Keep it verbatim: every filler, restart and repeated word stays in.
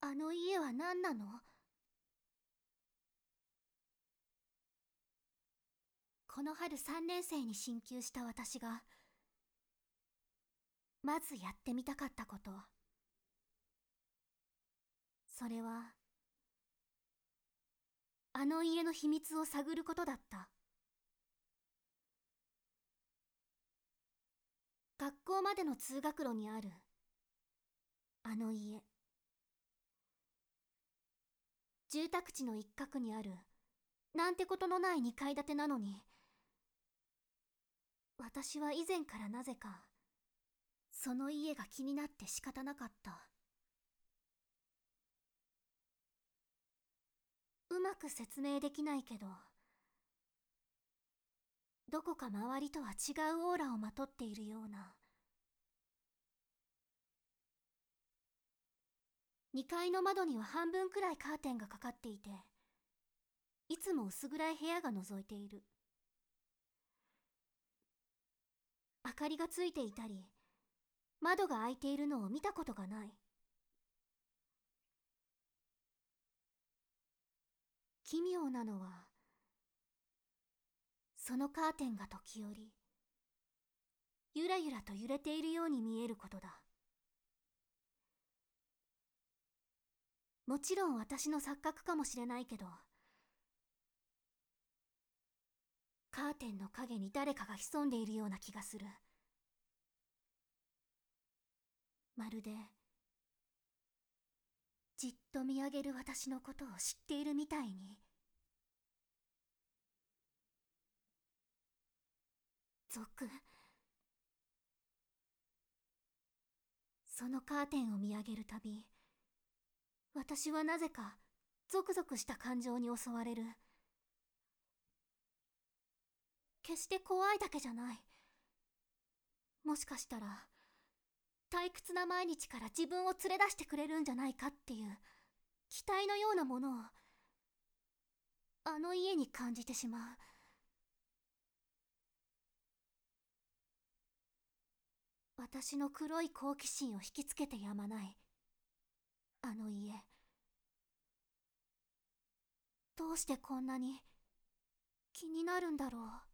あの家は何なの？この春さんねん生に進級した私が、まずやってみたかったこと。それは、あの家の秘密を探ることだった。学校までの通学路にある、あの家。住宅地の一角にある、なんてことのないにかい建てなのに、私は以前からなぜか、その家が気になって仕方なかった。うまく説明できないけど、どこか周りとは違うオーラをまとっているような。にかいの窓には半分くらいカーテンがかかっていて、いつも薄暗い部屋が覗いている。明かりがついていたり、窓が開いているのを見たことがない。奇妙なのは、そのカーテンが時折、ゆらゆらと揺れているように見えることだ。もちろん私の錯覚かもしれないけど、カーテンの影に誰かが潜んでいるような気がする。まるで、じっと見上げる私のことを知っているみたいに。ゾク。そのカーテンを見上げるたび、私はなぜかゾクゾクした感情に襲われる。決して怖いだけじゃない。もしかしたら、退屈な毎日から自分を連れ出してくれるんじゃないかっていう期待のようなものを、あの家に感じてしまう。私の黒い好奇心を引きつけてやまない。あの家。どうしてこんなに気になるんだろう。